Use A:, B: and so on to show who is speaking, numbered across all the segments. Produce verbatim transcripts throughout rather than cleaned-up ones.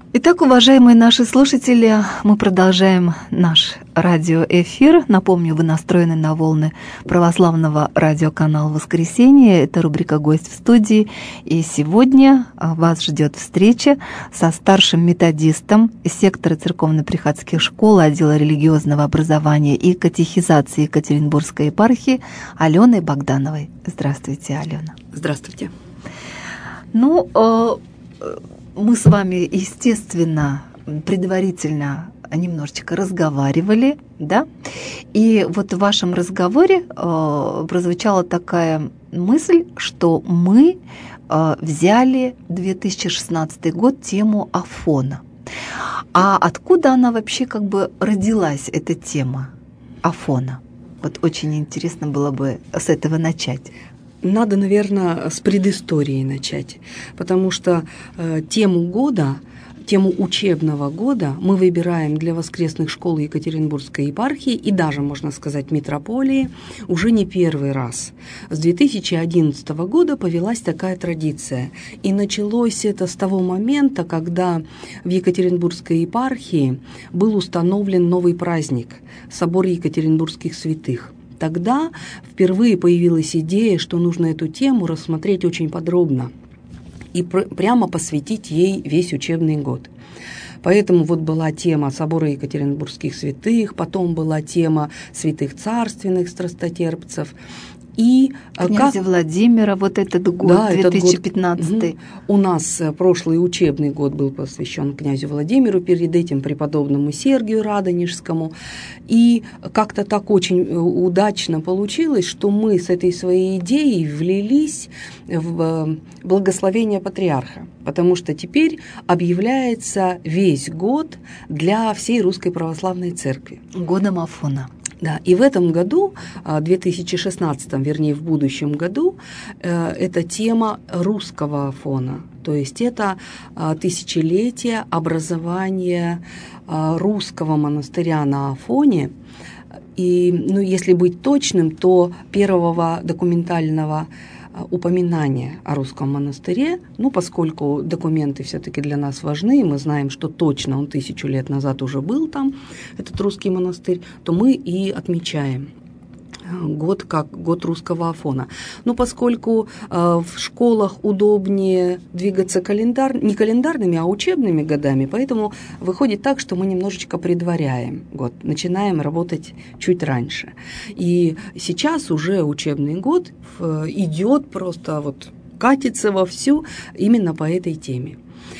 A: Итак, уважаемые наши слушатели, мы продолжаем наш радиоэфир. Напомню, вы настроены на волны православного радиоканала «Воскресенье». Это рубрика «Гость в студии». И сегодня вас ждет встреча со старшим методистом сектора церковно-приходских школ, отдела религиозного образования и катехизации Екатеринбургской епархии Аленой Богдановой. Здравствуйте, Алена.
B: Здравствуйте.
A: Ну, мы с вами, естественно, предварительно немножечко разговаривали, да, и вот в вашем разговоре э, прозвучала такая мысль, что мы э, взяли две тысячи шестнадцатый год тему Афона. А откуда она вообще как бы родилась, эта тема Афона? Вот очень интересно было бы с этого начать.
B: Надо, наверное, с предыстории начать, потому что э, тему года, тему учебного года мы выбираем для воскресных школ Екатеринбургской епархии и даже, можно сказать, митрополии уже не первый раз. С две тысячи одиннадцатого года повелась такая традиция, и началось это с того момента, когда в Екатеринбургской епархии был установлен новый праздник – Собор Екатеринбургских святых. Тогда впервые появилась идея, что нужно эту тему рассмотреть очень подробно и пр- прямо посвятить ей весь учебный год. Поэтому вот была тема собора Екатеринбургских святых, потом была тема святых царственных страстотерпцев. И
A: князя как... Владимира, вот этот год, да, две тысячи пятнадцатый.
B: Угу. У нас прошлый учебный год был посвящен князю Владимиру, перед этим преподобному Сергию Радонежскому. И как-то так очень удачно получилось, что мы с этой своей идеей влились в благословение патриарха, потому что теперь объявляется весь год для всей Русской Православной Церкви.
A: Годом Афона.
B: Да, и в этом году, две тысячи шестнадцатом, вернее, в будущем году, это тема русского Афона, то есть это тысячелетие образования русского монастыря на Афоне. И, ну, если быть точным, то первого документального упоминание о русском монастыре, ну, поскольку документы все-таки для нас важны, мы знаем, что точно он тысячу лет назад уже был там, этот русский монастырь, то мы и отмечаем год как год русского Афона. Но поскольку э, в школах удобнее двигаться календар, не календарными, а учебными годами, поэтому выходит так, что мы немножечко предваряем год, начинаем работать чуть раньше. И сейчас уже учебный год э, идет просто вот катится вовсю именно по этой теме.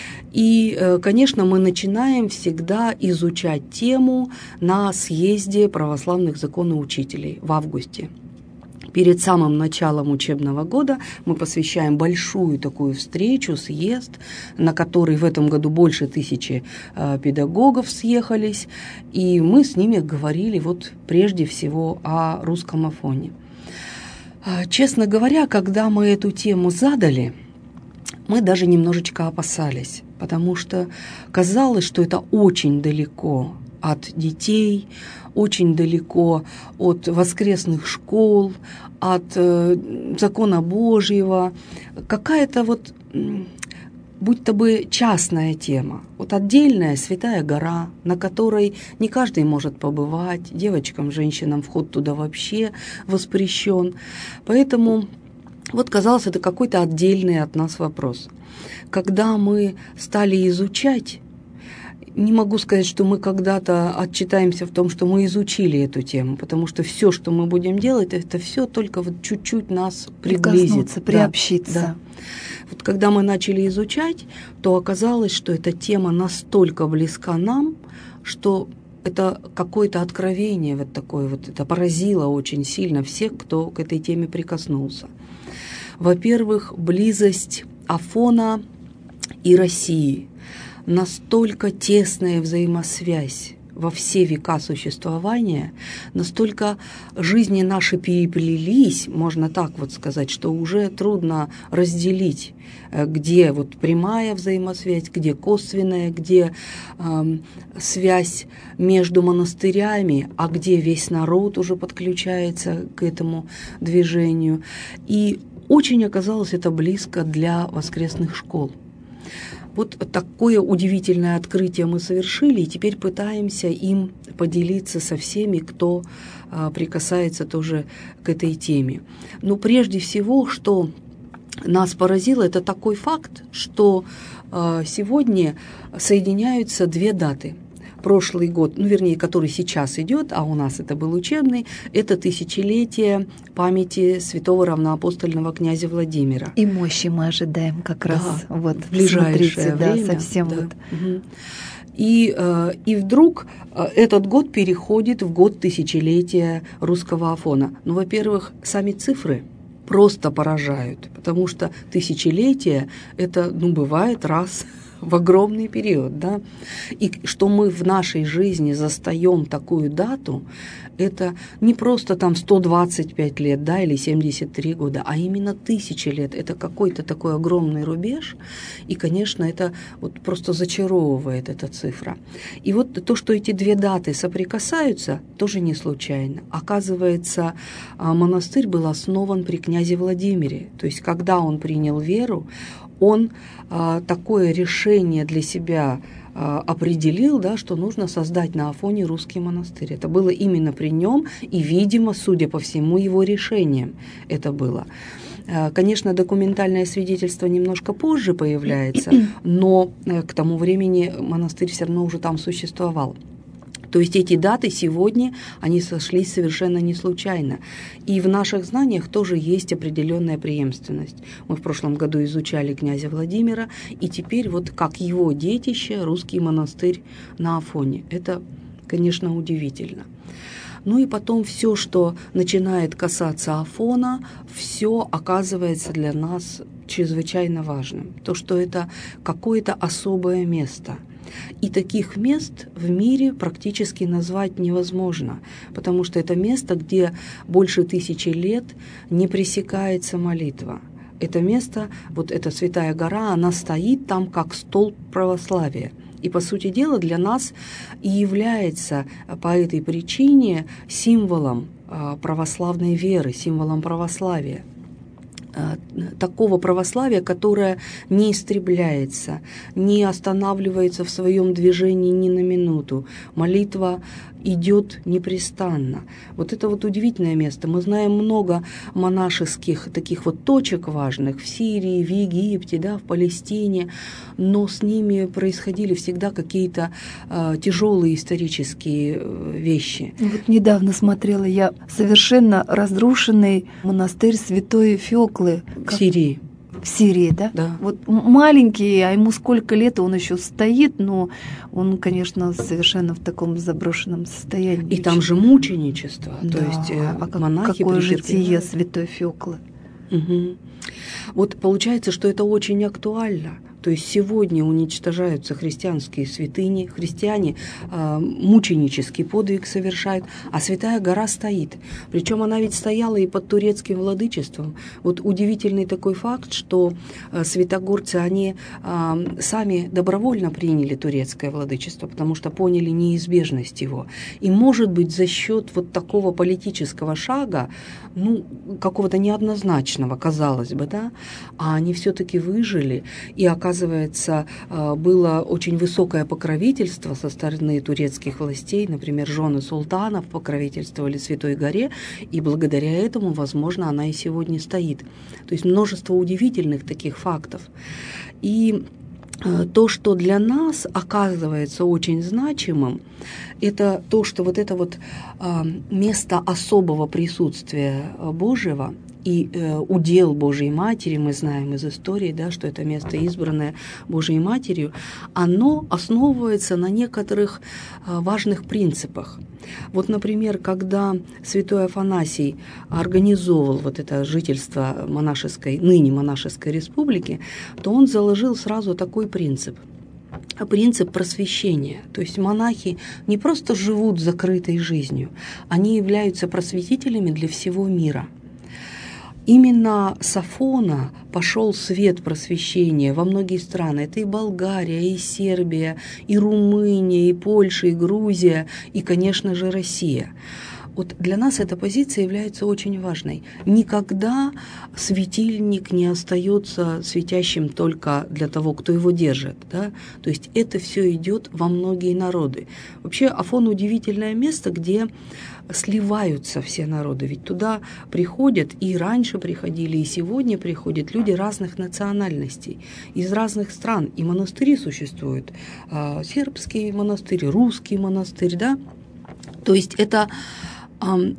B: И, конечно, мы начинаем всегда изучать тему на съезде православных законоучителей в августе. Перед самым началом учебного года мы посвящаем большую такую встречу, съезд, на который в этом году больше тысячи педагогов съехались, и мы с ними говорили вот прежде всего о русском Афоне. Честно говоря, когда мы эту тему задали, мы даже немножечко опасались, потому что казалось, что это очень далеко от детей, очень далеко от воскресных школ, от э, закона Божьего, какая-то вот, будь-то бы частная тема, вот отдельная святая гора, на которой не каждый может побывать, девочкам, женщинам вход туда вообще воспрещен, поэтому вот казалось, это какой-то отдельный от нас вопрос. Когда мы стали изучать, не могу сказать, что мы когда-то отчитаемся в том, что мы изучили эту тему, потому что все, что мы будем делать, это все только вот чуть-чуть нас приблизит.
A: Приобщиться.
B: Да, да. Вот когда мы начали изучать, то оказалось, что эта тема настолько близка нам, что это какое-то откровение вот такое вот, это поразило очень сильно всех, кто к этой теме прикоснулся. Во-первых, близость Афона и России, настолько тесная взаимосвязь во все века существования, настолько жизни наши переплелись, можно так вот сказать, что уже трудно разделить, где вот прямая взаимосвязь, где косвенная, где э, связь между монастырями, а где весь народ уже подключается к этому движению. И очень оказалось это близко для воскресных школ. Вот такое удивительное открытие мы совершили, и теперь пытаемся им поделиться со всеми, кто прикасается тоже к этой теме. Но прежде всего, что нас поразило, это такой факт, что сегодня соединяются две даты. Прошлый год, ну, вернее, который сейчас идет, а у нас это был учебный, это тысячелетие памяти святого равноапостольного князя Владимира.
A: И мощи мы ожидаем как раз
B: да,
A: вот
B: в ближайшее
A: смотрите,
B: время.
A: Да, совсем
B: да.
A: вот.
B: Угу. И, и вдруг этот год переходит в год тысячелетия русского Афона. Ну, во-первых, сами цифры просто поражают, потому что тысячелетие это, ну, бывает раз в огромный период, да, и что мы в нашей жизни застаем такую дату, это не просто там сто двадцать пять лет, да, или семьдесят три года, а именно тысячи лет, это какой-то такой огромный рубеж, и, конечно, это вот просто зачаровывает эта цифра. И вот то, что эти две даты соприкасаются, тоже не случайно. Оказывается, монастырь был основан при князе Владимире, то есть когда он принял веру, он а, такое решение для себя а, определил, да, что нужно создать на Афоне русский монастырь. Это было именно при нем, и, видимо, судя по всему, его решением это было. А, конечно, документальное свидетельство немножко позже появляется, но к тому времени монастырь все равно уже там существовал. То есть эти даты сегодня, они сошлись совершенно не случайно. И в наших знаниях тоже есть определенная преемственность. Мы в прошлом году изучали князя Владимира, и теперь вот как его детище русский монастырь на Афоне. Это, конечно, удивительно. Ну и потом все, что начинает касаться Афона, все оказывается для нас чрезвычайно важным. То, что это какое-то особое место. И таких мест в мире практически назвать невозможно, потому что это место, где больше тысячи лет не пресекается молитва. Это место, вот эта Святая гора, она стоит там как столб православия. И, по сути дела, для нас и является по этой причине символом православной веры, символом православия. Такого православия, которое не истребляется, не останавливается в своем движении ни на минуту. Молитва идет непрестанно. Вот это вот удивительное место. Мы знаем много монашеских таких вот точек важных в Сирии, в Египте, да, в Палестине, но с ними происходили всегда какие-то э, тяжелые исторические э, вещи.
A: Вот недавно смотрела я совершенно разрушенный монастырь Святой Фёклы.
B: В Сирии.
A: В Сирии, да?
B: Да.
A: Вот маленький, а ему сколько лет, он еще стоит, но он, конечно, совершенно в таком заброшенном состоянии.
B: И там же мученичество,
A: да.
B: то есть
A: а
B: монахи
A: какое
B: претерпевают.
A: житие Святой Фёклы.
B: Угу. Вот получается, что это очень актуально. То есть сегодня уничтожаются христианские святыни, христиане э, мученический подвиг совершают, а Святая гора стоит. Причем она ведь стояла и под турецким владычеством. Вот удивительный такой факт, что э, святогорцы, они э, сами добровольно приняли турецкое владычество, потому что поняли неизбежность его. И, может быть, за счет вот такого политического шага, ну, какого-то неоднозначного, казалось бы, да, а они все-таки выжили, и оказывается, Оказывается, было очень высокое покровительство со стороны турецких властей, например, жены султанов покровительствовали Святой горе, и благодаря этому, возможно, она и сегодня стоит. То есть множество удивительных таких фактов. И то, что для нас оказывается очень значимым, это то, что вот это вот место особого присутствия Божьего, и э, удел Божьей Матери, мы знаем из истории, да, что это место, избранное Божьей Матерью, оно основывается на некоторых э, важных принципах. Вот, например, когда святой Афанасий организовывал вот это жительство монашеской, ныне монашеской республики, то он заложил сразу такой принцип. Принцип просвещения. То есть монахи не просто живут закрытой жизнью, они являются просветителями для всего мира. Именно с Афона пошел свет просвещения во многие страны. Это и Болгария, и Сербия, и Румыния, и Польша, и Грузия, и, конечно же, Россия. Вот для нас эта позиция является очень важной. Никогда светильник не остается светящим только для того, кто его держит. Да? То есть это все идет во многие народы. Вообще Афон удивительное место, где сливаются все народы. Ведь туда приходят, и раньше приходили, и сегодня приходят люди разных национальностей, из разных стран. И монастыри существуют. Сербский монастырь, русский монастырь, да? То есть это э,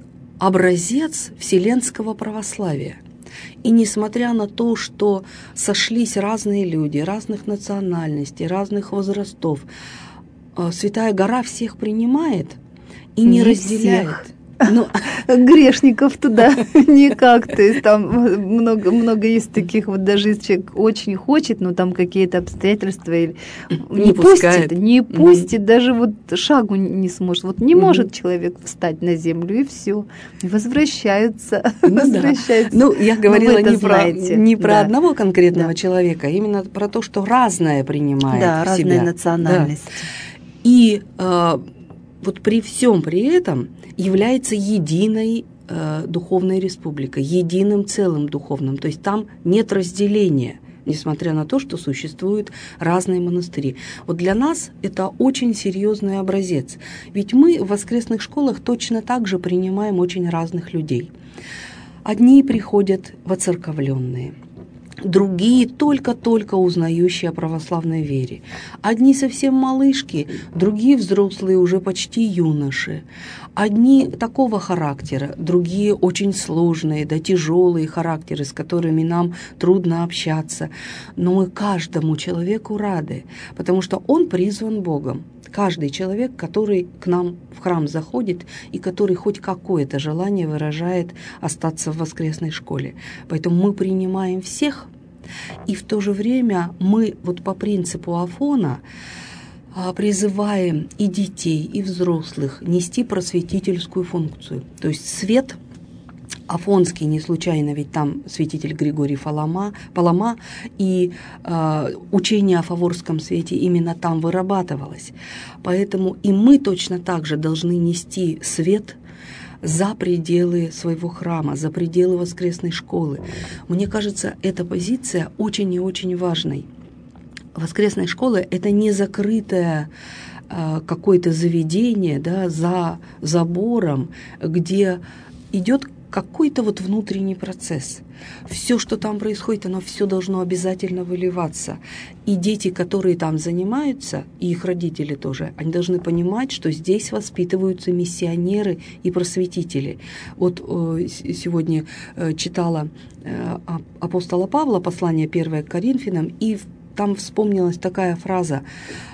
B: образец вселенского православия. И несмотря на то, что сошлись разные люди, разных национальностей, разных возрастов, э, Святая Гора всех принимает и не, не разделяет. Всех.
A: Ну, грешников туда никак, то есть там много, много есть таких, вот даже если человек очень хочет, но там какие-то обстоятельства или не, не пустит, не пустит, mm-hmm. даже вот шагу не сможет, вот не mm-hmm. может человек встать на землю и все, возвращаются,
B: ну,
A: возвращаются.
B: Да. Ну, я говорила не про, не про да. одного конкретного да. человека, а именно про то, что разное принимает
A: да,
B: в
A: разные
B: себя.
A: национальности.
B: Да. И э, вот при всем при этом является единой э, духовной республикой, единым целым духовным. То есть там нет разделения, несмотря на то, что существуют разные монастыри. Вот для нас это очень серьезный образец. Ведь мы в воскресных школах точно так же принимаем очень разных людей. Одни приходят воцерковленные, другие только-только узнающие о православной вере. Одни совсем малышки, другие взрослые, уже почти юноши. Одни такого характера, другие очень сложные, да тяжелые характеры, с которыми нам трудно общаться. Но мы каждому человеку рады, потому что он призван Богом. Каждый человек, который к нам в храм заходит и который хоть какое-то желание выражает остаться в воскресной школе. Поэтому мы принимаем всех, и в то же время мы вот по принципу Афона призываем и детей, и взрослых нести просветительскую функцию. То есть свет афонский, не случайно, ведь там святитель Григорий Палама, Палама и э, учение о фаворском свете именно там вырабатывалось. Поэтому и мы точно так же должны нести свет за пределы своего храма, за пределы воскресной школы. Мне кажется, эта позиция очень и очень важной. Воскресная школа – это не закрытое э, какое-то заведение, да, за забором, где идет какой-то вот внутренний процесс. Все, что там происходит, оно все должно обязательно выливаться. И дети, которые там занимаются, и их родители тоже, они должны понимать, что здесь воспитываются миссионеры и просветители. Вот э, сегодня э, читала э, апостола Павла, послание первое к Коринфянам, и там вспомнилась такая фраза: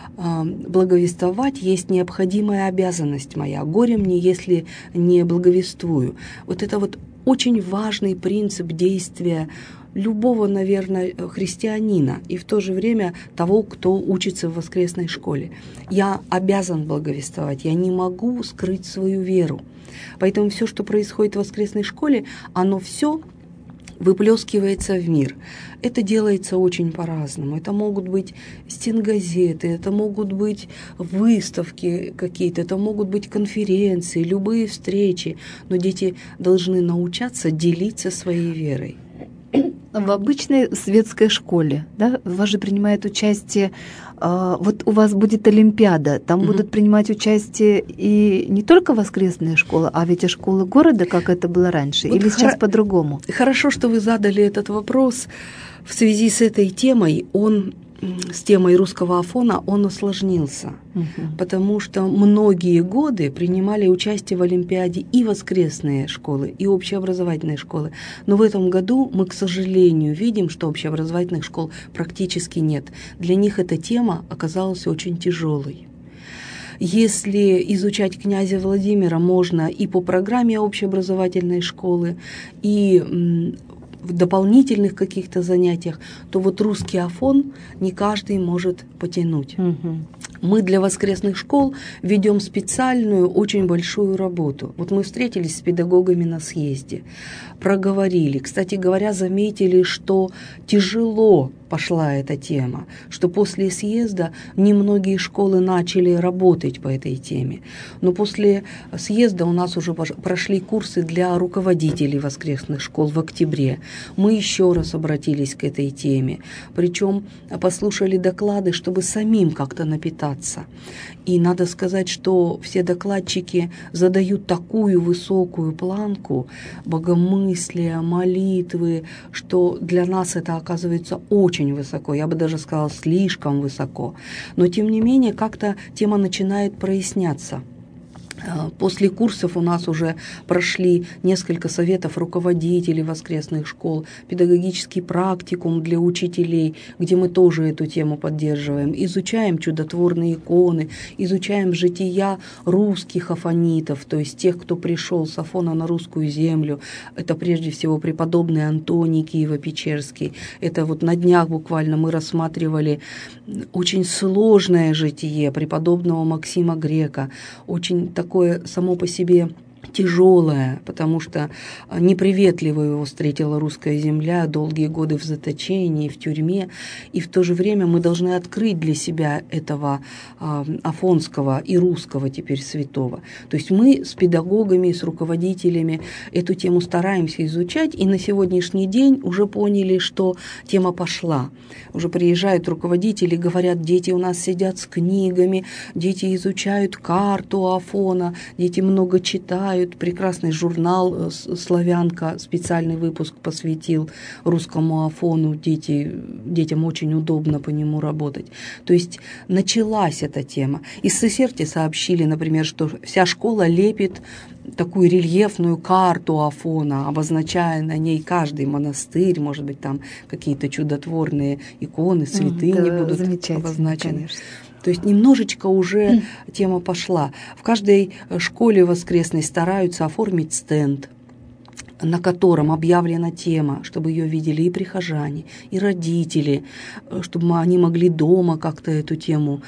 B: «Благовествовать есть необходимая обязанность моя, горе мне, если не благовествую». Вот это вот очень важный принцип действия любого, наверное, христианина и в то же время того, кто учится в воскресной школе. Я обязан благовествовать, я не могу скрыть свою веру. Поэтому все, что происходит в воскресной школе, оно все выплескивается в мир. Это делается очень по-разному. Это могут быть стенгазеты, это могут быть выставки какие-то, это могут быть конференции, любые встречи. Но дети должны научаться делиться своей верой.
A: В обычной светской школе, да, у вас же принимает участие, э, вот у вас будет Олимпиада, там угу. будут принимать участие и не только воскресные школы, а ведь и школы города, как это было раньше, вот или сейчас хор- по-другому?
B: Хорошо, что вы задали этот вопрос. В связи с этой темой, он, с темой русского Афона, он осложнился, угу. потому что многие годы принимали участие в Олимпиаде и воскресные школы, и общеобразовательные школы. Но в этом году мы, к сожалению, видим, что общеобразовательных школ практически нет. Для них эта тема оказалась очень тяжелой. Если изучать князя Владимира можно и по программе общеобразовательной школы, и в дополнительных каких-то занятиях, то вот русский Афон не каждый может потянуть. Угу. Мы для воскресных школ ведем специальную, очень большую работу. Вот мы встретились с педагогами на съезде, проговорили. Кстати говоря, заметили, что тяжело пошла эта тема, что после съезда немногие школы начали работать по этой теме. Но после съезда у нас уже прошли курсы для руководителей воскресных школ в октябре. Мы еще раз обратились к этой теме, причем послушали доклады, чтобы самим как-то напитаться. И надо сказать, что все докладчики задают такую высокую планку богомыслия, молитвы, что для нас это оказывается очень высоко, я бы даже сказала, слишком высоко. Но тем не менее, как-то тема начинает проясняться. После курсов у нас уже прошли несколько советов руководителей воскресных школ, педагогический практикум для учителей, где мы тоже эту тему поддерживаем, изучаем чудотворные иконы, изучаем жития русских афонитов, то есть тех, кто пришел с Афона на русскую землю. Это прежде всего преподобный Антоний Киево-Печерский. Это вот на днях буквально мы рассматривали очень сложное житие преподобного Максима Грека, очень такое само по себе тяжелое, потому что неприветливо его встретила русская земля, долгие годы в заточении, в тюрьме, и в то же время мы должны открыть для себя этого э, афонского и русского теперь святого. То есть мы с педагогами, с руководителями эту тему стараемся изучать, и на сегодняшний день уже поняли, что тема пошла. Уже приезжают руководители, говорят, дети у нас сидят с книгами, дети изучают карту Афона, дети много читают. Прекрасный журнал «Славянка», специальный выпуск посвятил русскому Афону. Дети, детям очень удобно по нему работать. То есть началась эта тема. Из Сесерти сообщили, например, что вся школа лепит такую рельефную карту Афона, обозначая на ней каждый монастырь, может быть, там какие-то чудотворные иконы, святыни
A: да,
B: будут обозначены.
A: Конечно.
B: То есть немножечко уже тема пошла. В каждой школе воскресной стараются оформить стенд, на котором объявлена тема, чтобы ее видели и прихожане, и родители, чтобы они могли дома как-то эту тему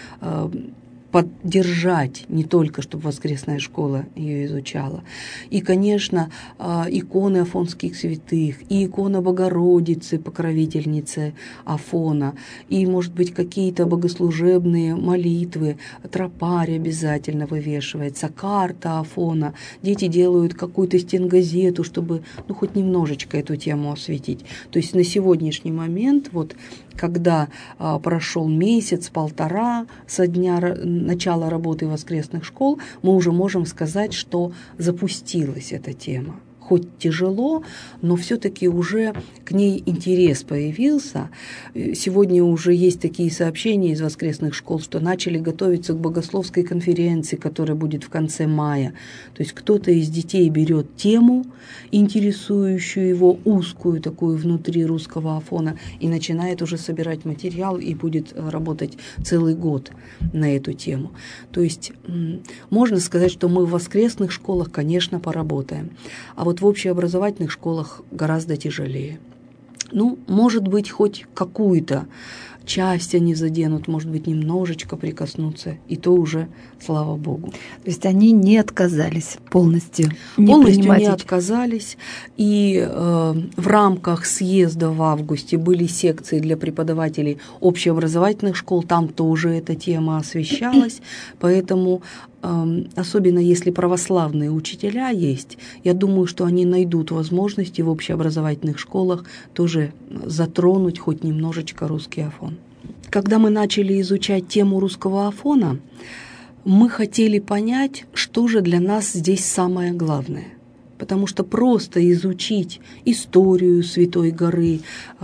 B: поддержать, не только чтобы воскресная школа ее изучала. И, конечно, иконы афонских святых, и икона Богородицы, покровительницы Афона, и, может быть, какие-то богослужебные молитвы, тропарь обязательно вывешивается, карта Афона. Дети делают какую-то стенгазету, чтобы, ну, хоть немножечко эту тему осветить. То есть на сегодняшний момент, вот, когда а, прошел месяц-полтора со дня начала работы воскресных школ, мы уже можем сказать, что запустилась эта тема. Хоть тяжело, но все-таки уже к ней интерес появился. Сегодня уже есть такие сообщения из воскресных школ, что начали готовиться к богословской конференции, которая будет в конце мая. То есть кто-то из детей берет тему, интересующую его, узкую такую внутри русского Афона, и начинает уже собирать материал и будет работать целый год на эту тему. То есть можно сказать, что мы в воскресных школах, конечно, поработаем. А вот в общеобразовательных школах гораздо тяжелее. Ну, может быть, хоть какую-то часть они заденут, может быть, немножечко прикоснуться, и то уже, слава Богу.
A: То есть они не отказались полностью? Не
B: полностью
A: принимать...
B: не отказались, и э, в рамках съезда в августе были секции для преподавателей общеобразовательных школ, там тоже эта тема освещалась, поэтому э, особенно если православные учителя есть, я думаю, что они найдут возможности в общеобразовательных школах тоже затронуть хоть немножечко русский Афон. Когда мы начали изучать тему русского Афона, мы хотели понять, что же для нас здесь самое главное. Потому что просто изучить историю Святой горы,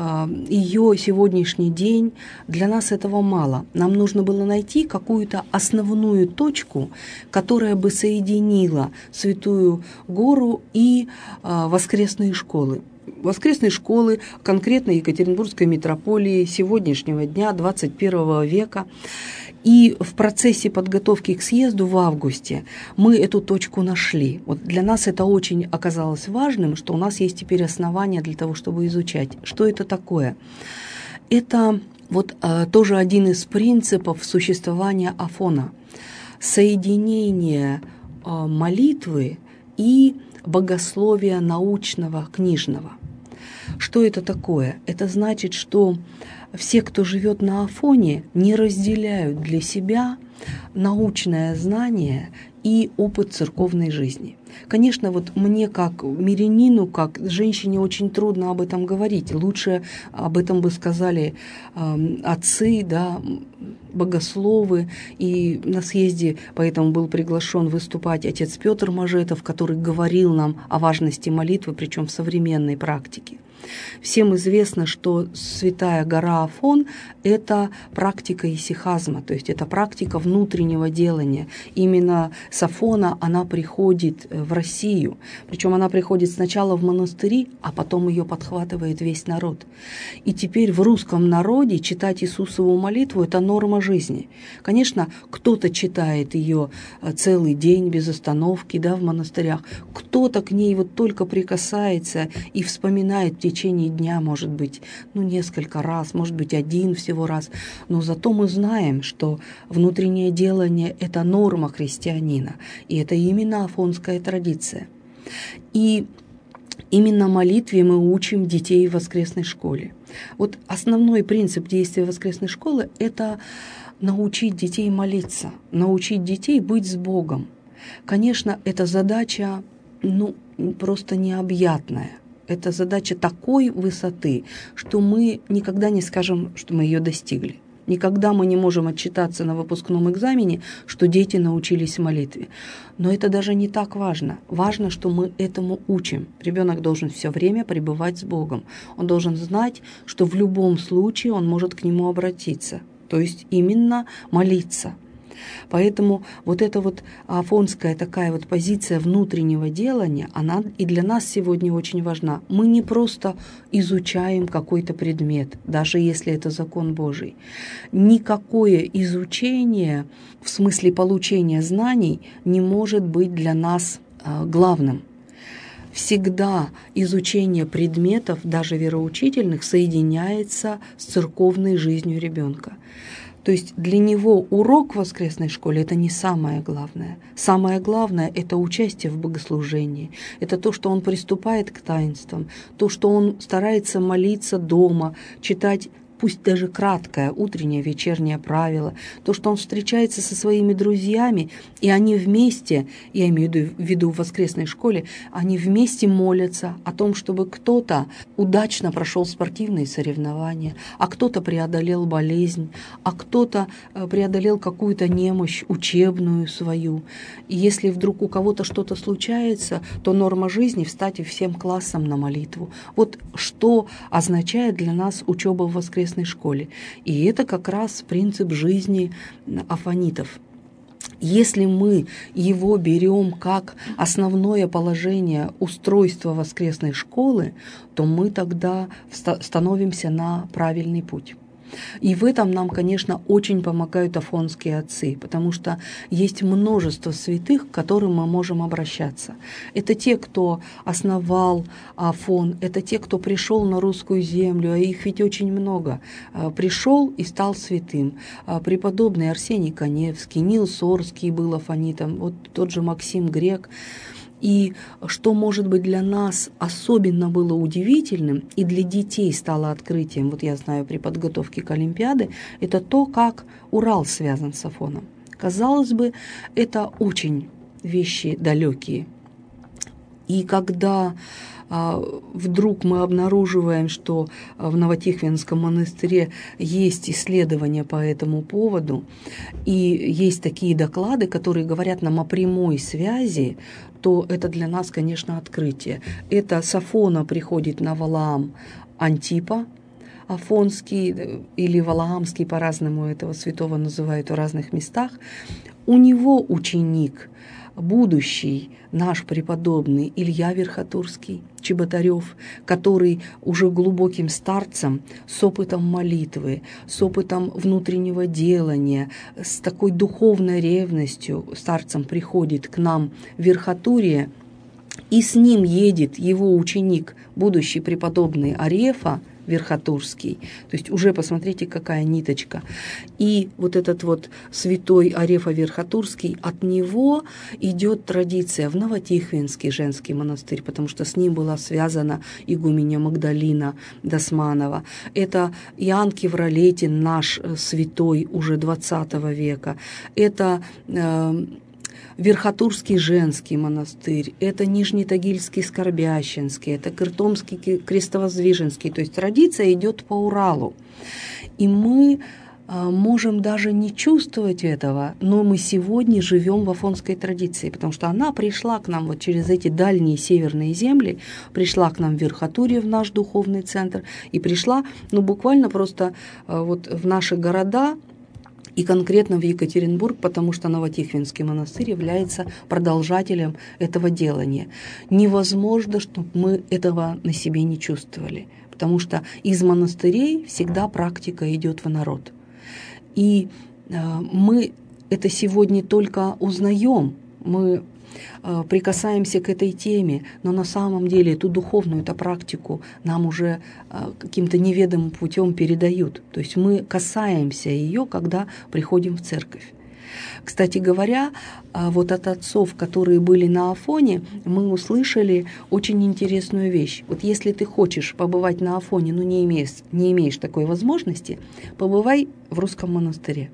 B: ее сегодняшний день, для нас этого мало. Нам нужно было найти какую-то основную точку, которая бы соединила Святую гору и воскресные школы. Воскресные школы конкретно Екатеринбургской митрополии сегодняшнего дня, двадцать первого века. И в процессе подготовки к съезду в августе мы эту точку нашли. Вот для нас это очень оказалось важным, что у нас есть теперь основания для того, чтобы изучать. Что это такое? Это вот а, тоже один из принципов существования Афона. Соединение а, молитвы и богословия научного, книжного. Что это такое? Это значит, что все, кто живет на Афоне, не разделяют для себя научное знание и опыт церковной жизни. Конечно, вот мне как мирянину, как женщине очень трудно об этом говорить. Лучше об этом бы сказали э, отцы, да, богословы. И на съезде поэтому был приглашен выступать отец Петр Мажетов, который говорил нам о важности молитвы, причем в современной практике. Всем известно, что Святая гора Афон – это практика исихазма, то есть это практика внутреннего делания. Именно с Афона она приходит в Россию, причем она приходит сначала в монастыри, а потом ее подхватывает весь народ. И теперь в русском народе читать Иисусову молитву – это норма жизни. Конечно, кто-то читает ее целый день без остановки, да, в монастырях, кто-то к ней вот только прикасается и вспоминает в течение дня, может быть, ну, несколько раз, может быть, один всего раз. Но зато мы знаем, что внутреннее делание – это норма христианина, и это именно афонская традиция. И именно молитве мы учим детей в воскресной школе. Вот основной принцип действия воскресной школы – это научить детей молиться, научить детей быть с Богом. Конечно, эта задача, ну, просто необъятная. Это задача такой высоты, что мы никогда не скажем, что мы ее достигли. Никогда мы не можем отчитаться на выпускном экзамене, что дети научились молитве. Но это даже не так важно. Важно, что мы этому учим. Ребенок должен все время пребывать с Богом. Он должен знать, что в любом случае он может к Нему обратиться. То есть именно молиться. Поэтому вот эта вот афонская такая вот позиция внутреннего делания, она и для нас сегодня очень важна. Мы не просто изучаем какой-то предмет, даже если это закон Божий. Никакое изучение в смысле получения знаний не может быть для нас главным. Всегда изучение предметов, даже вероучительных, соединяется с церковной жизнью ребенка. То есть для него урок в воскресной школе – это не самое главное. Самое главное – это участие в богослужении. Это то, что он приступает к таинствам, то, что он старается молиться дома, читать пусть даже краткое утреннее, вечернее правило, то, что он встречается со своими друзьями, и они вместе, я имею в виду в воскресной школе, они вместе молятся о том, чтобы кто-то удачно прошел спортивные соревнования, а кто-то преодолел болезнь, а кто-то преодолел какую-то немощь учебную свою. И если вдруг у кого-то что-то случается, то норма жизни – встать всем классом на молитву. Вот что означает для нас учеба в воскресной школе. И это как раз принцип жизни афонитов. Если мы его берем как основное положение устройства воскресной школы, то мы тогда становимся на правильный путь. И в этом нам, конечно, очень помогают афонские отцы, потому что есть множество святых, к которым мы можем обращаться. Это те, кто основал Афон, это те, кто пришел на русскую землю, а их ведь очень много. Пришел и стал святым. Преподобный Арсений Каневский, Нил Сорский был афонитом, вот тот же Максим Грек. И что, может быть, для нас особенно было удивительным и для детей стало открытием, вот я знаю при подготовке к Олимпиаде, это то, как Урал связан с Афоном. Казалось бы, это очень вещи далекие. И когда а, вдруг мы обнаруживаем, что в Новотихвинском монастыре есть исследования по этому поводу, и есть такие доклады, которые говорят нам о прямой связи, то это для нас, конечно, открытие. Это с Афона приходит на Валаам Антипа, афонский или валаамский, по-разному этого святого называют в разных местах. У него ученик, будущий наш преподобный Илья Верхотурский, Чеботарев, который уже глубоким старцем, с опытом молитвы, с опытом внутреннего делания, с такой духовной ревностью старцем приходит к нам в Верхотурье, и с ним едет его ученик, будущий преподобный Арефа, Верхотурский. То есть уже посмотрите, какая ниточка. И вот этот вот святой Арефа Верхотурский, от него идет традиция в Новотихвинский женский монастырь, потому что с ним была связана игуменя Магдалина Досманова. Это Иоанн Кевролетин, наш святой уже двадцатого века. Это э, Верхотурский женский монастырь, это Нижнетагильский Скорбященский, это Кыртомский Крестовоздвиженский. То есть традиция идет по Уралу. И мы можем даже не чувствовать этого, но мы сегодня живем в афонской традиции, потому что она пришла к нам вот через эти дальние северные земли, пришла к нам в Верхотурье, в наш духовный центр, и пришла, ну, буквально просто вот в наши города, и конкретно в Екатеринбург, потому что Новотихвинский монастырь является продолжателем этого делания. Невозможно, чтобы мы этого на себе не чувствовали, потому что из монастырей всегда практика идет в народ. И э, мы это сегодня только узнаем, мы э, прикасаемся к этой теме, но на самом деле эту духовную эту практику нам уже э, каким-то неведомым путем передают. То есть мы касаемся ее, когда приходим в церковь. Кстати говоря, вот от отцов, которые были на Афоне, мы услышали очень интересную вещь. Вот если ты хочешь побывать на Афоне, но не имеешь, не имеешь такой возможности, побывай в русском монастыре.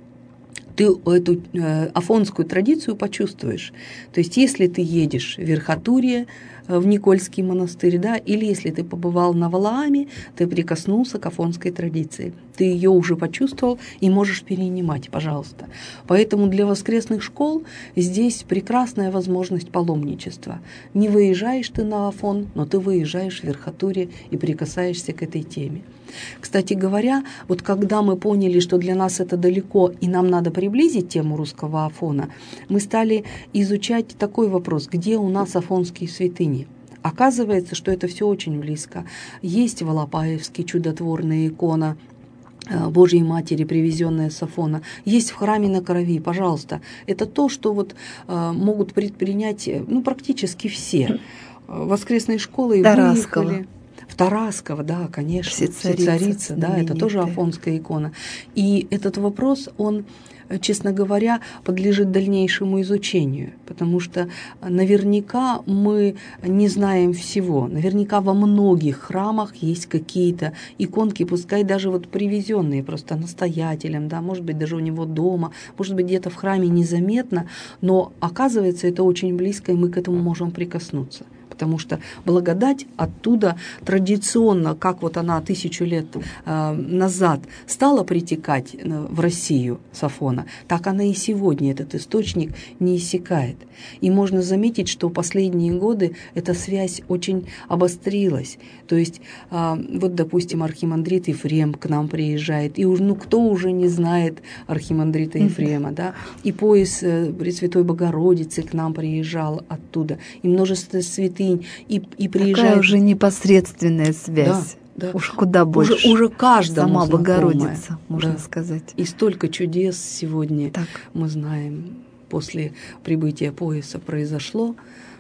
B: Ты эту э, афонскую традицию почувствуешь. То есть если ты едешь в Верхотурье, в Никольский монастырь, да, или если ты побывал на Валааме, ты прикоснулся к афонской традиции. Ты ее уже почувствовал и можешь перенимать, пожалуйста. Поэтому для воскресных школ здесь прекрасная возможность паломничества. Не выезжаешь ты на Афон, но ты выезжаешь в Верхотурье и прикасаешься к этой теме. Кстати говоря, вот когда мы поняли, что для нас это далеко и нам надо приблизить тему русского Афона, мы стали изучать такой вопрос, где у нас афонские святыни. Оказывается, что это все очень близко. Есть Волопаевский чудотворная икона Божьей Матери, привезенная с Афона. Есть в храме на Крови, пожалуйста. Это то, что вот могут предпринять ну, практически все. Воскресные школы
A: Тарасково.
B: выехали. В Тарасково, да, конечно.
A: Всецарица,
B: Всецарица, да, это тоже афонская икона. И этот вопрос, он, честно говоря, подлежит дальнейшему изучению, потому что наверняка мы не знаем всего. Наверняка во многих храмах есть какие-то иконки, пускай даже вот привезенные просто настоятелем, да, может быть, даже у него дома, может быть, где-то в храме незаметно, но оказывается, это очень близко, и мы к этому можем прикоснуться. Потому что благодать оттуда традиционно, как вот она тысячу лет э, назад стала притекать в Россию с Афона, так она и сегодня, этот источник, не иссякает. И можно заметить, что в последние годы эта связь очень обострилась. То есть, э, вот, допустим, архимандрит Ефрем к нам приезжает, и ну, кто уже не знает архимандрита Ефрема, да? И пояс э, Пресвятой Богородицы к нам приезжал оттуда, и множество святых. И, и приезжает...
A: Такая уже непосредственная связь.
B: Да, да.
A: Уж куда больше.
B: Уже, уже каждому
A: сама
B: знакомая.
A: Богородица, можно да. сказать.
B: И столько чудес сегодня
A: так.
B: мы знаем, после прибытия пояса произошло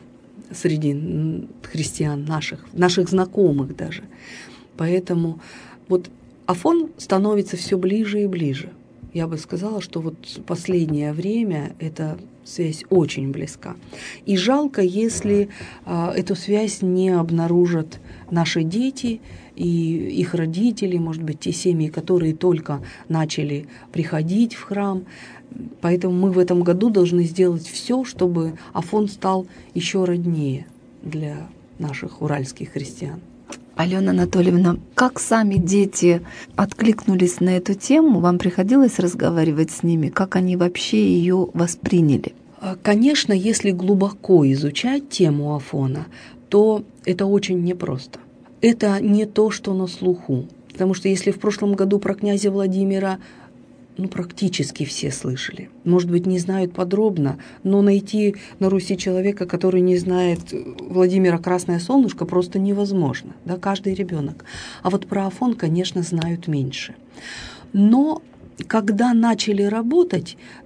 B: среди христиан наших, наших знакомых даже. Поэтому вот Афон становится все ближе и ближе. Я бы сказала, что вот последнее время эта связь очень близка. И жалко, если а, эту связь не обнаружат наши дети и их родители, может быть, те семьи, которые только начали приходить в храм. Поэтому мы в этом году должны сделать все, чтобы Афон стал еще роднее для наших уральских христиан.
A: Алена Анатольевна, как сами дети откликнулись на эту тему? Вам приходилось разговаривать с ними? Как они вообще ее восприняли?
B: Конечно, если глубоко изучать тему Афона, то это очень непросто. Это не то, что на слуху. Потому что если в прошлом году про князя Владимира ну, практически все слышали. Может быть, не знают подробно, но найти на Руси человека, который не знает Владимира Красное Солнышко, просто невозможно. Да, каждый ребенок. А вот про Афон, конечно, знают меньше. Но когда начали работать,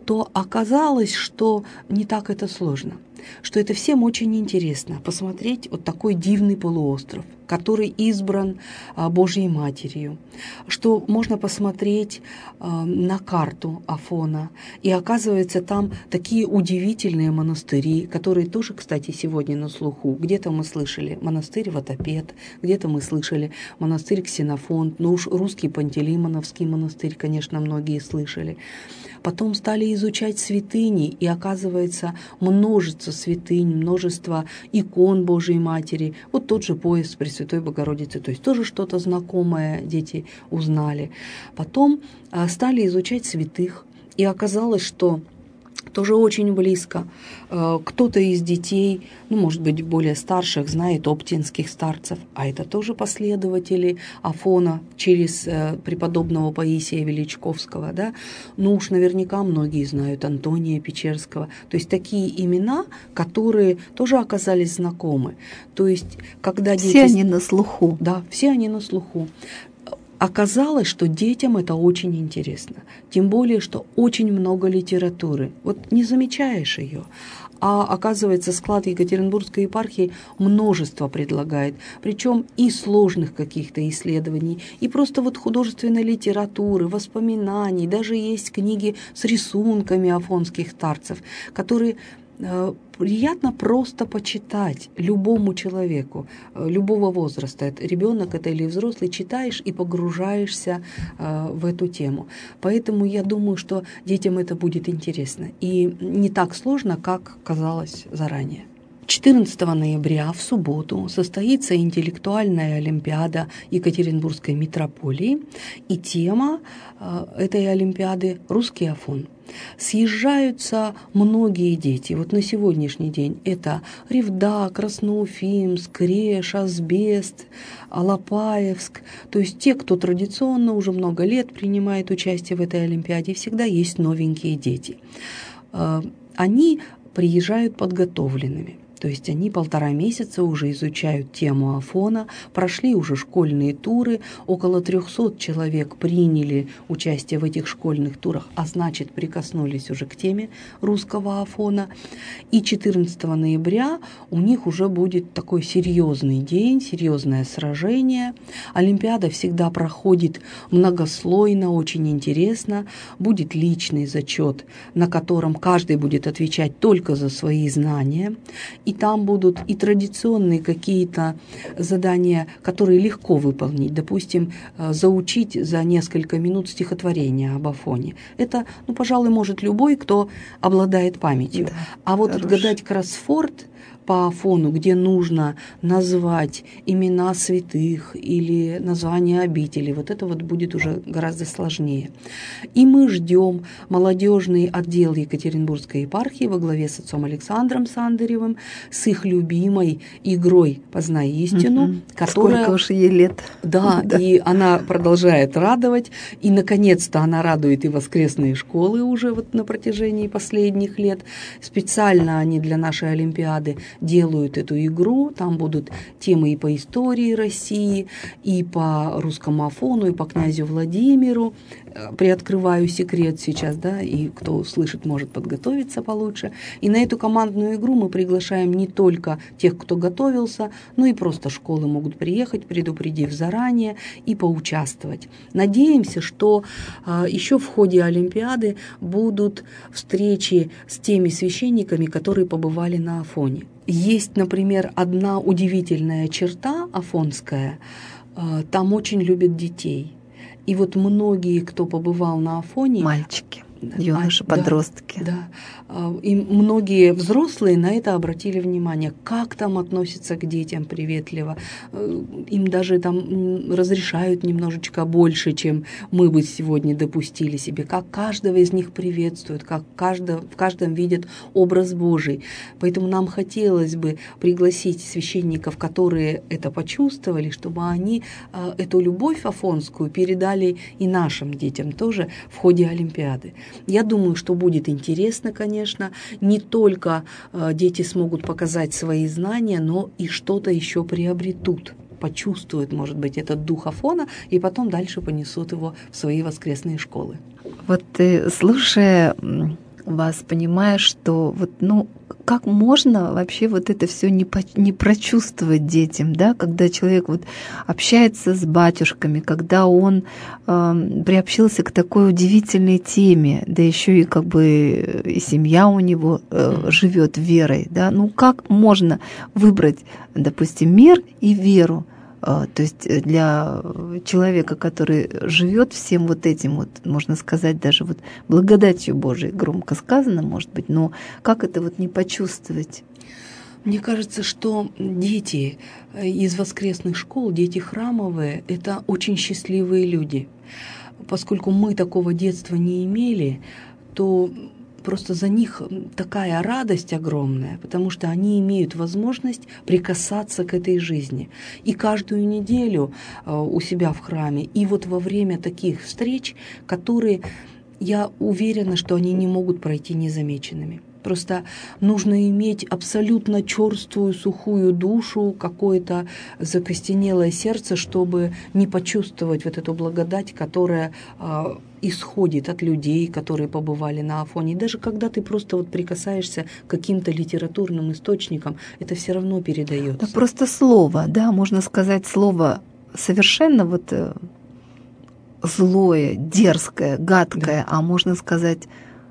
B: то оказалось, что не так это сложно, что это всем очень интересно посмотреть вот такой дивный полуостров, который избран Божьей Матерью, что можно посмотреть на карту Афона, и оказывается там такие удивительные монастыри, которые тоже, кстати, сегодня на слуху. Где-то мы слышали монастырь Ватопед, где-то мы слышали монастырь Ксенофонт, ну уж русский Пантелеймоновский монастырь, конечно, многие слышали. Потом стали изучать святыни, и оказывается множество святынь, множество икон Божьей Матери. Вот тот же пояс Пресвятой Богородицы, то есть тоже что-то знакомое дети узнали. Потом стали изучать святых, и оказалось, что тоже очень близко. Кто-то из детей, ну, может быть, более старших, знает оптинских старцев, а это тоже последователи Афона через преподобного Паисия Величковского, да. Ну уж наверняка многие знают Антония Печерского. То есть такие имена, которые тоже оказались знакомы. То есть, когда дети...
A: Все они на слуху.
B: Да, все они на слуху. Оказалось, что детям это очень интересно. Тем более, что очень много литературы. Вот не замечаешь ее. А оказывается, склад Екатеринбургской епархии множество предлагает. Причем и сложных каких-то исследований, и просто вот художественной литературы, воспоминаний. Даже есть книги с рисунками афонских старцев, которые... приятно просто почитать любому человеку, любого возраста, это ребенок это или взрослый, читаешь и погружаешься в эту тему. Поэтому я думаю, что детям это будет интересно и не так сложно, как казалось заранее. четырнадцатого ноября в субботу состоится интеллектуальная олимпиада Екатеринбургской митрополии, и тема этой олимпиады – русский Афон. Съезжаются многие дети. Вот на сегодняшний день это Ревда, Красноуфимск, Реш, Асбест, Алапаевск. То есть те, кто традиционно уже много лет принимает участие в этой олимпиаде, всегда есть новенькие дети. Они приезжают подготовленными. То есть они полтора месяца уже изучают тему Афона, прошли уже школьные туры, около трехсот человек приняли участие в этих школьных турах, а значит прикоснулись уже к теме русского Афона. И четырнадцатого ноября у них уже будет такой серьезный день, серьезное сражение. Олимпиада всегда проходит многослойно, очень интересно. Будет личный зачет, на котором каждый будет отвечать только за свои знания. И там будут и традиционные какие-то задания, которые легко выполнить. Допустим, заучить за несколько минут стихотворение об Афоне. Это, ну, пожалуй, может любой, кто обладает памятью. Да, а вот хорош. Отгадать кроссворд по Афону, где нужно назвать имена святых или название обители, вот это вот будет уже гораздо сложнее. И мы ждем молодежный отдел Екатеринбургской епархии во главе с отцом Александром Сандаревым с их любимой игрой «Познай истину», mm-hmm. которая...
A: Сколько уж ей лет.
B: Да, да, и она продолжает радовать, и, наконец-то, она радует и воскресные школы уже вот на протяжении последних лет. Специально они для нашей Олимпиады делают эту игру, там будут темы и по истории России, и по русскому Афону, и по князю Владимиру. Приоткрываю секрет сейчас, да, и кто слышит, может подготовиться получше. И на эту командную игру мы приглашаем не только тех, кто готовился, но и просто школы могут приехать, предупредив заранее, и поучаствовать. Надеемся, что а, еще в ходе Олимпиады будут встречи с теми священниками, которые побывали на Афоне. Есть, например, одна удивительная черта афонская. Там очень любят детей. И вот многие, кто побывал на Афоне...
A: Мальчики, юноши, а, подростки.
B: Да, да. И многие взрослые на это обратили внимание, как там относятся к детям приветливо. Им даже там разрешают немножечко больше, чем мы бы сегодня допустили себе, как каждого из них приветствуют, как каждого, в каждом видят образ Божий. Поэтому нам хотелось бы пригласить священников, которые это почувствовали, чтобы они эту любовь афонскую передали и нашим детям тоже в ходе Олимпиады. Я думаю, что будет интересно, конечно. Не только дети смогут показать свои знания, но и что-то еще приобретут, почувствуют, может быть, этот дух Афона, и потом дальше понесут его в свои воскресные школы.
A: Вот слушая вас, понимая, что вот, ну, как можно вообще вот это все не, по, не прочувствовать детям, да, когда человек вот общается с батюшками, когда он э, приобщился к такой удивительной теме, да еще и как бы и семья у него э, живет верой, да, ну как можно выбрать, допустим, мир и веру? То есть для человека, который живет всем вот этим, вот, можно сказать, даже вот благодатью Божией, громко сказано, может быть, но как это вот не почувствовать?
B: Мне кажется, что дети из воскресных школ, дети храмовые, это очень счастливые люди. Поскольку мы такого детства не имели, то просто за них такая радость огромная, потому что они имеют возможность прикасаться к этой жизни. И каждую неделю у себя в храме, и вот во время таких встреч, которые, я уверена, что они не могут пройти незамеченными. Просто нужно иметь абсолютно черствую, сухую душу, какое-то закостенелое сердце, чтобы не почувствовать вот эту благодать, которая э, исходит от людей, которые побывали на Афоне. И даже когда ты просто вот прикасаешься к каким-то литературным источникам, это все равно передается.
A: Да, просто слово, да, можно сказать слово совершенно вот э, злое, дерзкое, гадкое, да. А можно сказать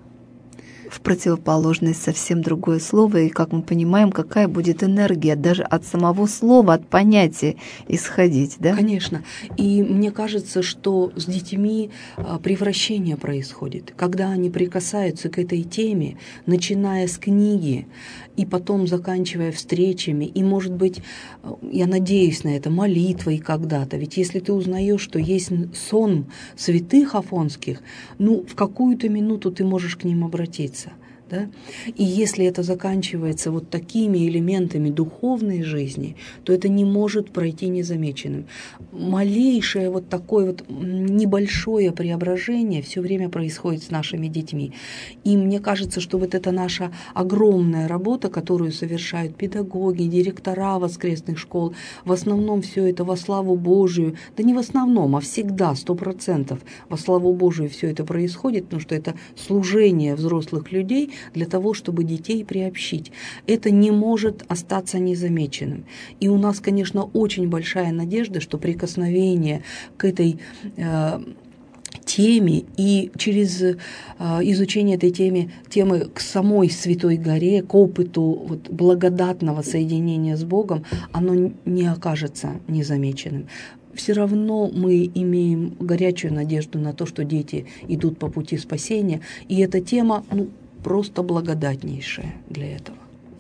A: в противоположность совсем другое слово, и, как мы понимаем, какая будет энергия даже от самого слова, от понятия исходить, да?
B: Конечно. И мне кажется, что с детьми превращение происходит, когда они прикасаются к этой теме, начиная с книги и потом заканчивая встречами, и, может быть, я надеюсь на это, молитвой когда-то. Ведь если ты узнаешь, что есть сон святых афонских, ну, в какую-то минуту ты можешь к ним обратиться. Да? И если это заканчивается вот такими элементами духовной жизни, то это не может пройти незамеченным. Малейшее вот такое вот небольшое преображение все время происходит с нашими детьми. И мне кажется, что вот это наша огромная работа, которую совершают педагоги, директора воскресных школ, в основном все это во славу Божию, да не в основном, а всегда, сто процентов во славу Божию все это происходит, потому что это служение взрослых людей для того, чтобы детей приобщить. Это не может остаться незамеченным. И у нас, конечно, очень большая надежда, что прикосновение к этой э, теме и через э, изучение этой темы, темы к самой Святой Горе, к опыту вот, благодатного соединения с Богом, оно не окажется незамеченным. Все равно мы имеем горячую надежду на то, что дети идут по пути спасения, и эта тема, ну, просто благодатнейшая для этого.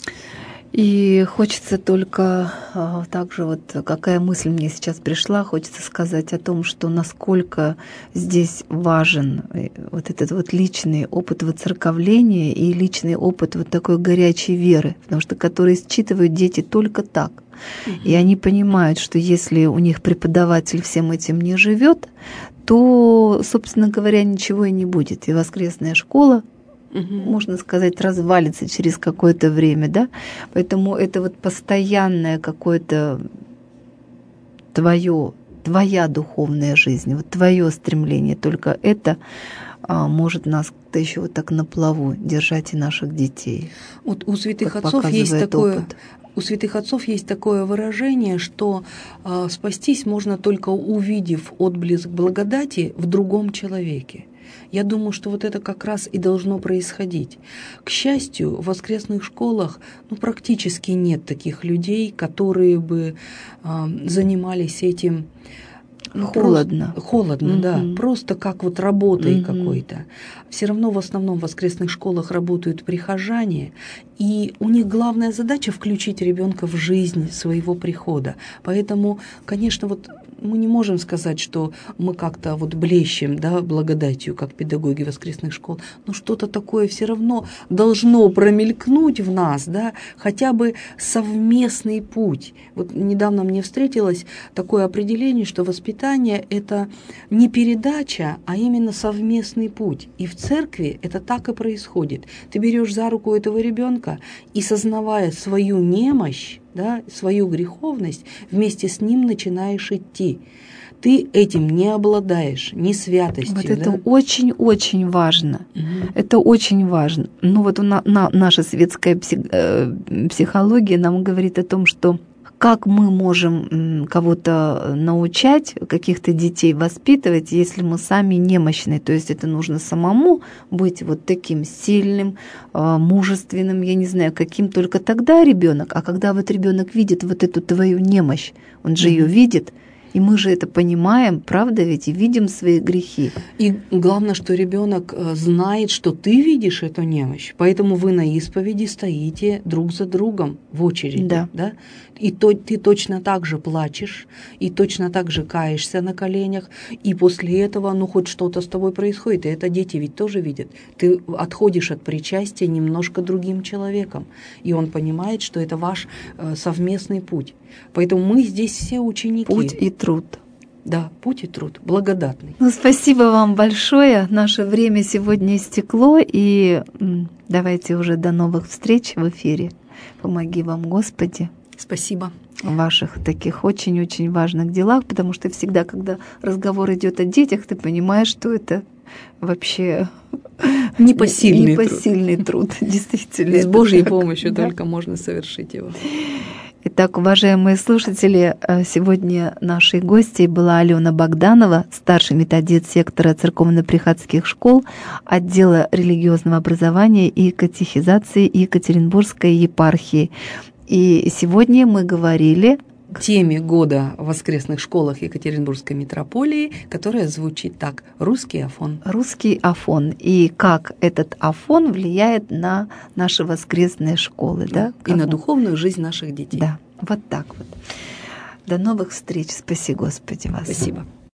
A: И хочется только также, вот какая мысль мне сейчас пришла, хочется сказать о том, что насколько здесь важен вот этот вот личный опыт воцерковления и личный опыт вот такой горячей веры, потому что которые считывают дети только так. И они понимают, что если у них преподаватель всем этим не живет, то, собственно говоря, ничего и не будет. И воскресная школа, угу. можно сказать, развалится через какое-то время, да? Поэтому это вот постоянное какое-то твое, твоя духовная жизнь, вот твое стремление, только это а, может нас как-то еще вот так на плаву держать и наших детей.
B: Вот у святых отцов есть такое... Опыт. У святых отцов есть такое выражение, что э, спастись можно только увидев отблеск благодати в другом человеке. Я думаю, что вот это как раз и должно происходить. К счастью, в воскресных школах ну, практически нет таких людей, которые бы э, занимались этим.
A: Ну, холодно.
B: Просто, холодно, mm-hmm. да. Просто как вот работой mm-hmm. какой-то. Все равно в основном в воскресных школах работают прихожане, и у них главная задача включить ребенка в жизнь своего прихода. Поэтому, конечно, вот мы не можем сказать, что мы как-то вот блещем, да, благодатью, как педагоги воскресных школ, но что-то такое все равно должно промелькнуть в нас, да, хотя бы совместный путь. Вот недавно мне встретилось такое определение, что воспитание – это не передача, а именно совместный путь. И в церкви это так и происходит. Ты берешь за руку этого ребенка и, сознавая свою немощь, да, свою греховность, вместе с ним начинаешь идти. ты этим не обладаешь, ни святостью.
A: Вот это
B: да?
A: очень-очень важно.
B: Угу.
A: Это очень важно. Ну вот на, на, наша светская псих, э, психология нам говорит о том, что как мы можем кого-то научать, каких-то детей воспитывать, если мы сами немощны. То есть это нужно самому быть вот таким сильным, мужественным, я не знаю, каким только тогда ребенок. А когда вот ребенок видит вот эту твою немощь, он же mm-hmm. ее видит, и мы же это понимаем, правда ведь, и видим свои грехи.
B: И главное, что ребенок знает, что ты видишь эту немощь, поэтому вы на исповеди стоите друг за другом в очереди.
A: Да.
B: Да? И то, ты точно так же плачешь, и точно так же каешься на коленях, и после этого, ну, хоть что-то с тобой происходит, и это дети ведь тоже видят. Ты отходишь от причастия немножко другим человеком, и он понимает, что это ваш э, совместный путь. Поэтому мы здесь все ученики.
A: Путь и труд.
B: Да, путь и труд, благодатный.
A: Ну, спасибо вам большое. Наше время сегодня истекло, и давайте уже до новых встреч в эфире. Помоги вам, Господи.
B: Спасибо.
A: В ваших таких очень-очень важных делах, потому что всегда, когда разговор идет о детях, ты понимаешь, что это вообще
B: непосильный,
A: непосильный труд. труд, действительно.
B: С Божьей помощью да? только можно совершить его.
A: Итак, уважаемые слушатели, сегодня нашей гостьей была Алена Богданова, старший методист сектора церковно-приходских школ, отдела религиозного образования и катехизации Екатеринбургской епархии. И сегодня мы говорили
B: к теме года в воскресных школах Екатеринбургской митрополии, которая звучит так: русский афон.
A: Русский афон. И как этот афон влияет на наши воскресные школы. Да?
B: И на духовную жизнь наших детей.
A: Да, вот так вот. До новых встреч. Спаси Господи вас.
B: Спасибо.